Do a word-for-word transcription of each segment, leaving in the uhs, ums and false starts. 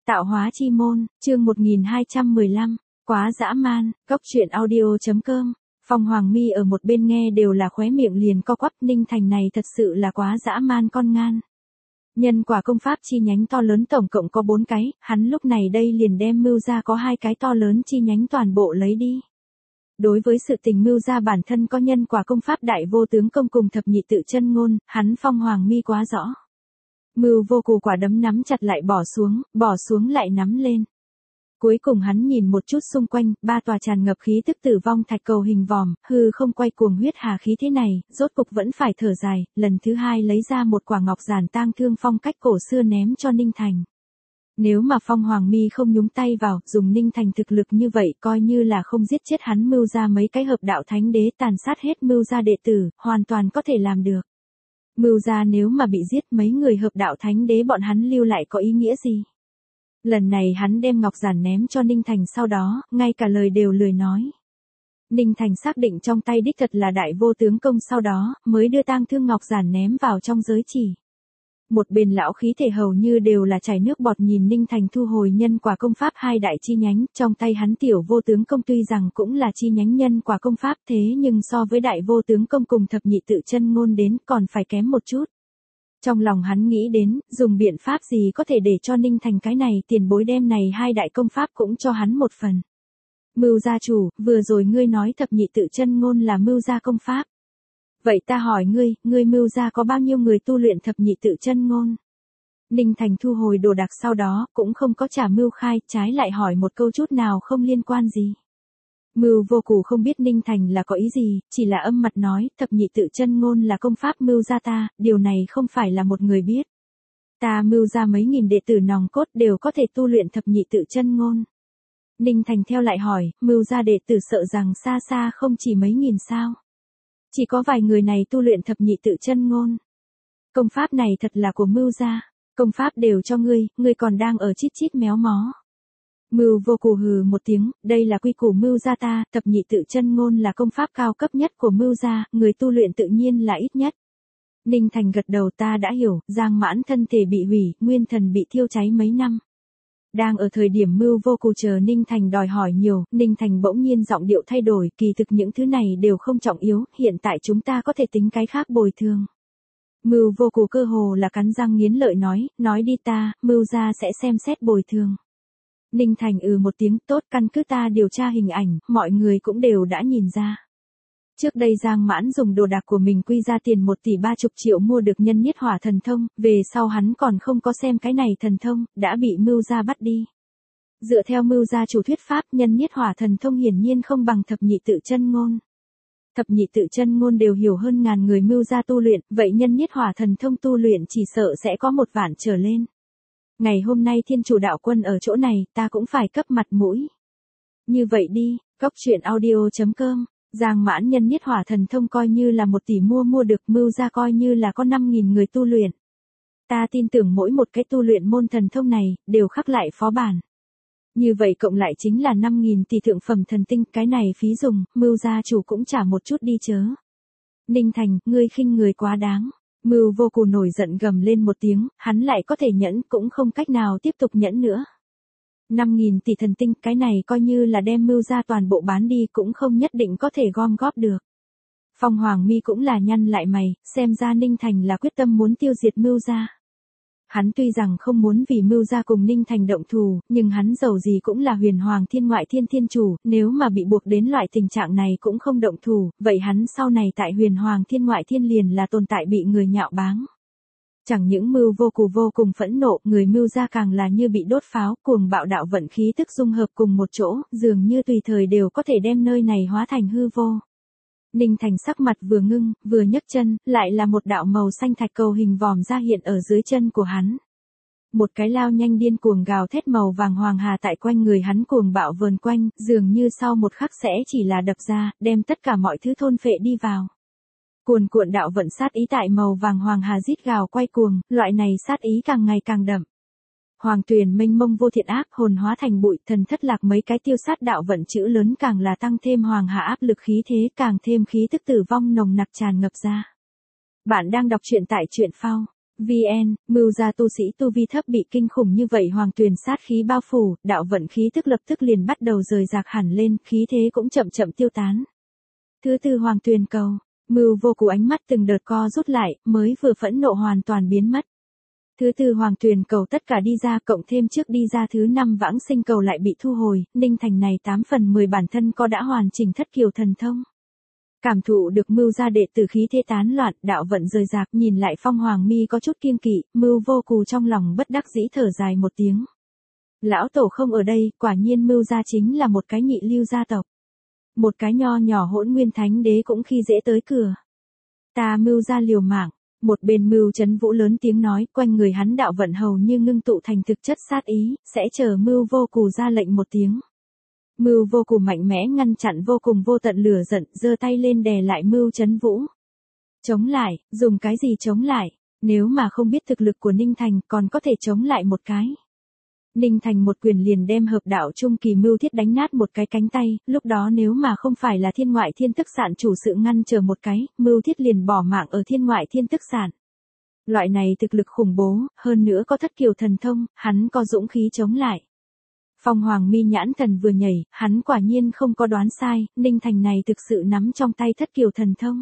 Tạo hóa chi môn, chương một nghìn hai trăm mười lăm, quá dã man, góc truyện audio chấm com. Phong Hoàng Mi ở một bên nghe đều là khóe miệng liền co quắp, Ninh Thành này thật sự là quá dã man con ngan. Nhân quả công pháp chi nhánh to lớn tổng cộng có bốn cái, hắn lúc này đây liền đem mưu ra có hai cái to lớn chi nhánh toàn bộ lấy đi. Đối với sự tình mưu ra bản thân có nhân quả công pháp đại vô tướng công cùng thập nhị tự chân ngôn, hắn Phong Hoàng Mi quá rõ. Mưu vô cù quả đấm nắm chặt lại bỏ xuống, bỏ xuống lại nắm lên. Cuối cùng hắn nhìn một chút xung quanh, ba tòa tràn ngập khí tức tử vong thạch cầu hình vòm, hư không quay cuồng huyết hà khí thế này, rốt cục vẫn phải thở dài, lần thứ hai lấy ra một quả ngọc giản tang thương phong cách cổ xưa ném cho Ninh Thành. Nếu mà Phong Hoàng Mi không nhúng tay vào, dùng Ninh Thành thực lực như vậy coi như là không giết chết hắn mưu ra mấy cái hợp đạo thánh đế tàn sát hết mưu ra đệ tử, hoàn toàn có thể làm được. Mưu ra nếu mà bị giết mấy người hợp đạo thánh đế bọn hắn lưu lại có ý nghĩa gì? Lần này hắn đem ngọc giản ném cho Ninh Thành sau đó, ngay cả lời đều lười nói. Ninh Thành xác định trong tay đích thật là đại vô tướng công sau đó, mới đưa tang thương ngọc giản ném vào trong giới chỉ. Một bên lão khí thể hầu như đều là chảy nước bọt nhìn Ninh Thành thu hồi nhân quả công pháp hai đại chi nhánh, trong tay hắn tiểu vô tướng công tuy rằng cũng là chi nhánh nhân quả công pháp thế nhưng so với đại vô tướng công cùng thập nhị tự chân ngôn đến còn phải kém một chút. Trong lòng hắn nghĩ đến, dùng biện pháp gì có thể để cho Ninh Thành cái này tiền bối đem này hai đại công pháp cũng cho hắn một phần. Mưu gia chủ, vừa rồi ngươi nói thập nhị tự chân ngôn là mưu gia công pháp. Vậy ta hỏi ngươi, ngươi mưu gia có bao nhiêu người tu luyện thập nhị tự chân ngôn? Ninh Thành thu hồi đồ đạc sau đó, cũng không có trả mưu khai, trái lại hỏi một câu chút nào không liên quan gì. Mưu vô cù không biết Ninh Thành là có ý gì, chỉ là âm mặt nói, thập nhị tự chân ngôn là công pháp mưu gia ta, điều này không phải là một người biết. Ta mưu ra mấy nghìn đệ tử nòng cốt đều có thể tu luyện thập nhị tự chân ngôn. Ninh Thành theo lại hỏi, mưu ra đệ tử sợ rằng xa xa không chỉ mấy nghìn sao. Chỉ có vài người này tu luyện thập nhị tự chân ngôn. Công pháp này thật là của mưu gia, công pháp đều cho ngươi, ngươi còn đang ở chít chít méo mó. Mưu vô cù hừ một tiếng, đây là quy củ mưu gia ta, thập nhị tự chân ngôn là công pháp cao cấp nhất của mưu gia, người tu luyện tự nhiên là ít nhất. Ninh Thành gật đầu, ta đã hiểu, Giang Mãn thân thể bị hủy, nguyên thần bị thiêu cháy mấy năm. Đang ở thời điểm mưu vô cù chờ Ninh Thành đòi hỏi nhiều, Ninh Thành bỗng nhiên giọng điệu thay đổi, kỳ thực những thứ này đều không trọng yếu, hiện tại chúng ta có thể tính cái khác bồi thường. Mưu vô cù cơ hồ là cắn răng nghiến lợi nói, nói đi ta, mưu gia sẽ xem xét bồi thường. Ninh Thành ừ một tiếng, tốt, căn cứ ta điều tra hình ảnh, mọi người cũng đều đã nhìn ra. Trước đây Giang Mãn dùng đồ đạc của mình quy ra tiền một tỷ ba chục triệu mua được nhân nhiết hỏa thần thông, về sau hắn còn không có xem cái này thần thông, đã bị mưu gia bắt đi. Dựa theo mưu gia chủ thuyết pháp, nhân nhiết hỏa thần thông hiển nhiên không bằng thập nhị tự chân ngôn. Thập nhị tự chân ngôn đều hiểu hơn ngàn người mưu gia tu luyện, vậy nhân nhiết hỏa thần thông tu luyện chỉ sợ sẽ có một vạn trở lên. Ngày hôm nay thiên chủ đạo quân ở chỗ này, ta cũng phải cấp mặt mũi. Như vậy đi, góc truyện audio chấm com. Giang Mãn nhân nhiết hỏa thần thông coi như là một tỷ mua mua được, mưu ra coi như là có năm nghìn người tu luyện. Ta tin tưởng mỗi một cái tu luyện môn thần thông này, đều khắc lại phó bản. Như vậy cộng lại chính là năm nghìn tỷ thượng phẩm thần tinh, cái này phí dùng, mưu gia chủ cũng trả một chút đi chớ. Ninh Thành, ngươi khinh người quá đáng. Mưu vô cù nổi giận gầm lên một tiếng, hắn lại có thể nhẫn cũng không cách nào tiếp tục nhẫn nữa. năm nghìn tỷ thần tinh, cái này coi như là đem mưu ra toàn bộ bán đi cũng không nhất định có thể gom góp được. Phong Hoàng Mi cũng là nhăn lại mày, xem ra Ninh Thành là quyết tâm muốn tiêu diệt mưu ra. Hắn tuy rằng không muốn vì mưu ra cùng Ninh Thành động thù, nhưng hắn dầu gì cũng là huyền hoàng thiên ngoại thiên thiên chủ, nếu mà bị buộc đến loại tình trạng này cũng không động thù, vậy hắn sau này tại huyền hoàng thiên ngoại thiên liền là tồn tại bị người nhạo báng. Chẳng những mưu vô cù vô cùng phẫn nộ, người mưu ra càng là như bị đốt pháo, cuồng bạo đạo vận khí tức dung hợp cùng một chỗ, dường như tùy thời đều có thể đem nơi này hóa thành hư vô. Ninh Thành sắc mặt vừa ngưng, vừa nhấc chân, lại là một đạo màu xanh thạch cầu hình vòm ra hiện ở dưới chân của hắn. Một cái lao nhanh điên cuồng gào thét màu vàng hoàng hà tại quanh người hắn cuồng bạo vờn quanh, dường như sau một khắc sẽ chỉ là đập ra, đem tất cả mọi thứ thôn phệ đi vào. Cuồn cuộn đạo vận sát ý tại màu vàng hoàng hà rít gào quay cuồng, loại này sát ý càng ngày càng đậm. Hoàng tuyền mênh mông vô thiện ác, hồn hóa thành bụi, thần thất lạc mấy cái tiêu sát đạo vận chữ lớn càng là tăng thêm hoàng hà áp lực khí thế, càng thêm khí tức tử vong nồng nặc tràn ngập ra. Bạn đang đọc truyện tại truyện phao. vê en, mưu gia tu sĩ tu vi thấp bị kinh khủng như vậy hoàng tuyền sát khí bao phủ, đạo vận khí tức lập tức liền bắt đầu rời rạc hẳn lên, khí thế cũng chậm chậm tiêu tán. Thứ tư hoàng tuyền cầu, Mưu Vô Cù ánh mắt từng đợt co rút lại, mới vừa phẫn nộ hoàn toàn biến mất. Thứ tư hoàng tuyền cầu tất cả đi ra cộng thêm trước đi ra thứ năm vãng sinh cầu lại bị thu hồi, Ninh Thành này tám phần mười bản thân có đã hoàn chỉnh thất kiều thần thông. Cảm thụ được Mưu gia đệ tử khí thế tán loạn, đạo vận rời rạc, nhìn lại Phong Hoàng Mi có chút kiêng kỵ, Mưu Vô Cù trong lòng bất đắc dĩ thở dài một tiếng. Lão tổ không ở đây, quả nhiên Mưu gia chính là một cái nhị lưu gia tộc. Một cái nho nhỏ Hỗn Nguyên Thánh Đế cũng khi dễ tới cửa. Ta Mưu gia liều mạng. Một bên Mưu Chấn Vũ lớn tiếng nói, quanh người hắn đạo vận hầu như ngưng tụ thành thực chất sát ý, sẽ chờ Mưu Vô Cù ra lệnh một tiếng. Mưu Vô Cù mạnh mẽ ngăn chặn vô cùng vô tận lửa giận, giơ tay lên đè lại Mưu Chấn Vũ. Chống lại, dùng cái gì chống lại, nếu mà không biết thực lực của Ninh Thành còn có thể chống lại một cái. Ninh Thành một quyền liền đem hợp đạo trung kỳ Mưu Thiết đánh nát một cái cánh tay, lúc đó nếu mà không phải là thiên ngoại thiên tức sạn chủ sự ngăn chờ một cái, Mưu Thiết liền bỏ mạng ở thiên ngoại thiên tức sạn. Loại này thực lực khủng bố, hơn nữa có thất kiều thần thông, hắn có dũng khí chống lại. Phong Hoàng Mi nhãn thần vừa nhảy, hắn quả nhiên không có đoán sai, Ninh Thành này thực sự nắm trong tay thất kiều thần thông.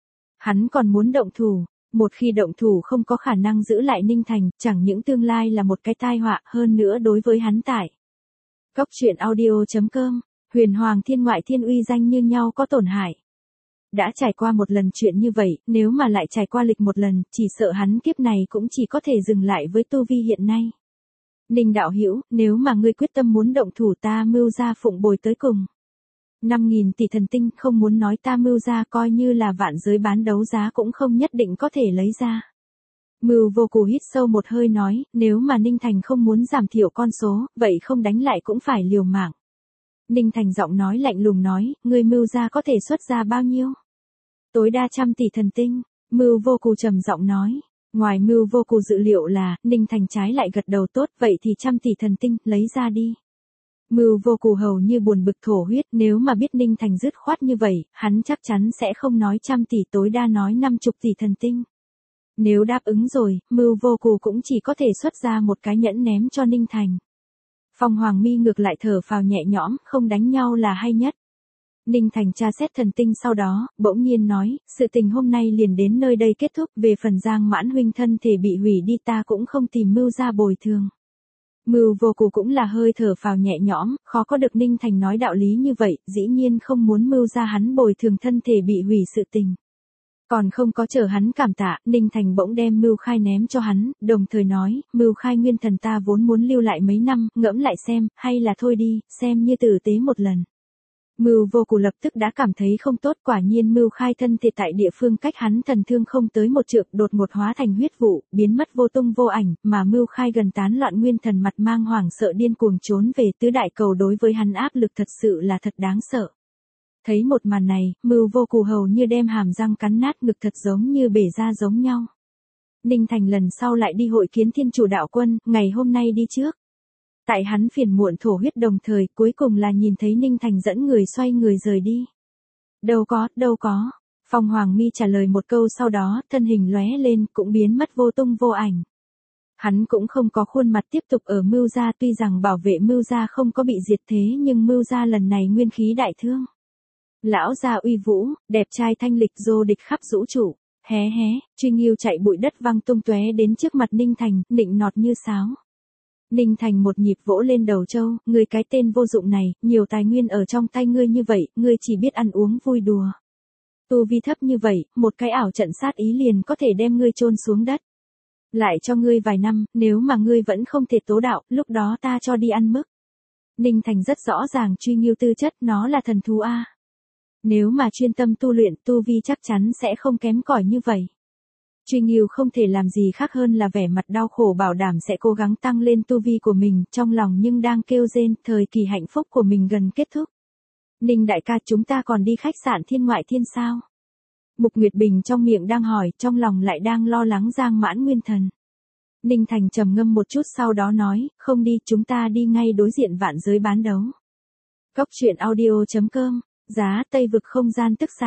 Hắn còn muốn động thủ. Một khi động thủ không có khả năng giữ lại Ninh Thành, chẳng những tương lai là một cái tai họa, hơn nữa đối với hắn tại. Cốc truyện audio chấm com, huyền hoàng thiên ngoại thiên uy danh như nhau có tổn hại. Đã trải qua một lần chuyện như vậy, nếu mà lại trải qua lịch một lần, chỉ sợ hắn kiếp này cũng chỉ có thể dừng lại với tu vi hiện nay. Ninh đạo hữu, nếu mà ngươi quyết tâm muốn động thủ ta Mưu gia phụng bồi tới cùng. năm nghìn tỷ thần tinh không muốn nói ta Mưu gia coi như là vạn giới bán đấu giá cũng không nhất định có thể lấy ra. Mưu Vô Cù hít sâu một hơi nói, nếu mà Ninh Thành không muốn giảm thiểu con số, vậy không đánh lại cũng phải liều mạng. Ninh Thành giọng nói lạnh lùng nói, ngươi Mưu gia có thể xuất ra bao nhiêu? Tối đa trăm tỷ thần tinh, Mưu Vô Cù trầm giọng nói. Ngoài Mưu Vô Cù dự liệu là, Ninh Thành trái lại gật đầu tốt, vậy thì trăm tỷ thần tinh, lấy ra đi. Mưu Vô Cù hầu như buồn bực thổ huyết, nếu mà biết Ninh Thành dứt khoát như vậy, hắn chắc chắn sẽ không nói trăm tỷ tối đa nói năm chục tỷ thần tinh. Nếu đáp ứng rồi, Mưu Vô Cù cũng chỉ có thể xuất ra một cái nhẫn ném cho Ninh Thành. Phong Hoàng Mi ngược lại thở phào nhẹ nhõm, không đánh nhau là hay nhất. Ninh Thành tra xét thần tinh sau đó, bỗng nhiên nói, sự tình hôm nay liền đến nơi đây kết thúc, về phần Giang Mãn huynh thân thể bị hủy đi ta cũng không tìm Mưu gia bồi thường. Mưu Vô Cù cũng là hơi thở phào nhẹ nhõm, khó có được Ninh Thành nói đạo lý như vậy, dĩ nhiên không muốn Mưu gia hắn bồi thường thân thể bị hủy sự tình. Còn không có chờ hắn cảm tạ, Ninh Thành bỗng đem Mưu Khai ném cho hắn, đồng thời nói, Mưu Khai nguyên thần ta vốn muốn lưu lại mấy năm, ngẫm lại xem, hay là thôi đi, xem như tử tế một lần. Mưu Vô Cù lập tức đã cảm thấy không tốt, quả nhiên Mưu Khai thân thể tại địa phương cách hắn thần thương không tới một trượng, đột ngột hóa thành huyết vụ, biến mất vô tung vô ảnh, mà Mưu Khai gần tán loạn nguyên thần mặt mang hoảng sợ điên cuồng trốn về tứ đại cầu đối với hắn áp lực thật sự là thật đáng sợ. Thấy một màn này, Mưu Vô Cù hầu như đem hàm răng cắn nát, ngực thật giống như bể ra giống nhau. Ninh Thành lần sau lại đi hội kiến Thiên Chủ đạo quân, ngày hôm nay đi trước. Tại hắn phiền muộn thổ huyết đồng thời, cuối cùng là nhìn thấy Ninh Thành dẫn người xoay người rời đi. Đâu có, đâu có. Phong Hoàng Mi trả lời một câu sau đó, thân hình lóe lên, cũng biến mất vô tung vô ảnh. Hắn cũng không có khuôn mặt tiếp tục ở Mưu gia, tuy rằng bảo vệ Mưu gia không có bị diệt thế nhưng Mưu gia lần này nguyên khí đại thương. Lão gia uy vũ, đẹp trai thanh lịch vô địch khắp vũ trụ. Hé hé, Truy Nghiêu chạy bụi đất văng tung tóe đến trước mặt Ninh Thành, nịnh nọt như sáo. Ninh Thành một nhịp vỗ lên đầu Châu, ngươi cái tên vô dụng này, nhiều tài nguyên ở trong tay ngươi như vậy, ngươi chỉ biết ăn uống vui đùa. Tu vi thấp như vậy, một cái ảo trận sát ý liền có thể đem ngươi chôn xuống đất. Lại cho ngươi vài năm, nếu mà ngươi vẫn không thể tố đạo, lúc đó ta cho đi ăn mức. Ninh Thành rất rõ ràng Truy Nghiêu tư chất, nó là thần thú A. Nếu mà chuyên tâm tu luyện, tu vi chắc chắn sẽ không kém cỏi như vậy. Truy Nghiêu không thể làm gì khác hơn là vẻ mặt đau khổ bảo đảm sẽ cố gắng tăng lên tu vi của mình, trong lòng nhưng đang kêu rên, thời kỳ hạnh phúc của mình gần kết thúc. Ninh đại ca, chúng ta còn đi khách sạn Thiên Ngoại Thiên sao? Mục Nguyệt Bình trong miệng đang hỏi, trong lòng lại đang lo lắng Giang Mãn nguyên thần. Ninh Thành trầm ngâm một chút sau đó nói, không đi, chúng ta đi ngay đối diện vạn giới bán đấu. Cốc truyện audio chấm com, giá Tây vực không gian tức sản.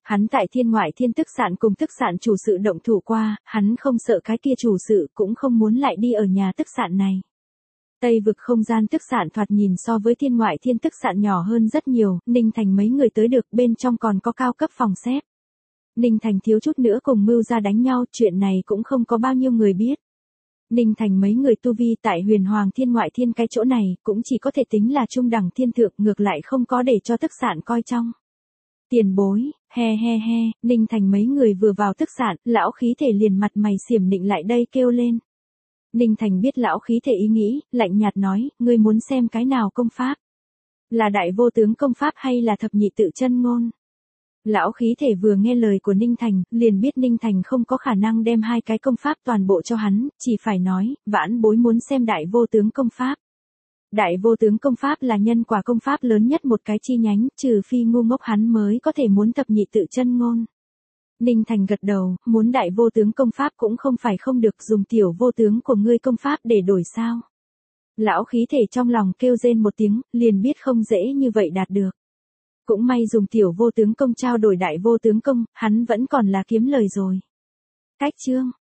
Hắn tại thiên ngoại thiên tức sạn cùng tức sạn chủ sự động thủ qua, hắn không sợ cái kia chủ sự cũng không muốn lại đi ở nhà tức sạn này. Tây vực không gian tức sạn thoạt nhìn so với thiên ngoại thiên tức sạn nhỏ hơn rất nhiều, Ninh Thành mấy người tới được bên trong còn có cao cấp phòng xếp. Ninh Thành thiếu chút nữa cùng mưu ra đánh nhau, chuyện này cũng không có bao nhiêu người biết. Ninh Thành mấy người tu vi tại huyền hoàng thiên ngoại thiên cái chỗ này, cũng chỉ có thể tính là trung đẳng thiên thượng, ngược lại không có để cho tức sạn coi trong. Tiền bối, he he he, Ninh Thành mấy người vừa vào tức sạn, lão khí thể liền mặt mày xiểm nịnh lại đây kêu lên. Ninh Thành biết lão khí thể ý nghĩ, lạnh nhạt nói, ngươi muốn xem cái nào công pháp? Là đại vô tướng công pháp hay là thập nhị tự chân ngôn? Lão khí thể vừa nghe lời của Ninh Thành, liền biết Ninh Thành không có khả năng đem hai cái công pháp toàn bộ cho hắn, chỉ phải nói, vãn bối muốn xem đại vô tướng công pháp. Đại vô tướng công pháp là nhân quả công pháp lớn nhất một cái chi nhánh, trừ phi ngu ngốc hắn mới có thể muốn thập nhị tự chân ngôn. Ninh Thành gật đầu, muốn đại vô tướng công pháp cũng không phải không được, dùng tiểu vô tướng của ngươi công pháp để đổi sao. Lão khí thể trong lòng kêu rên một tiếng, liền biết không dễ như vậy đạt được. Cũng may dùng tiểu vô tướng công trao đổi đại vô tướng công, hắn vẫn còn là kiếm lời rồi. Cách chương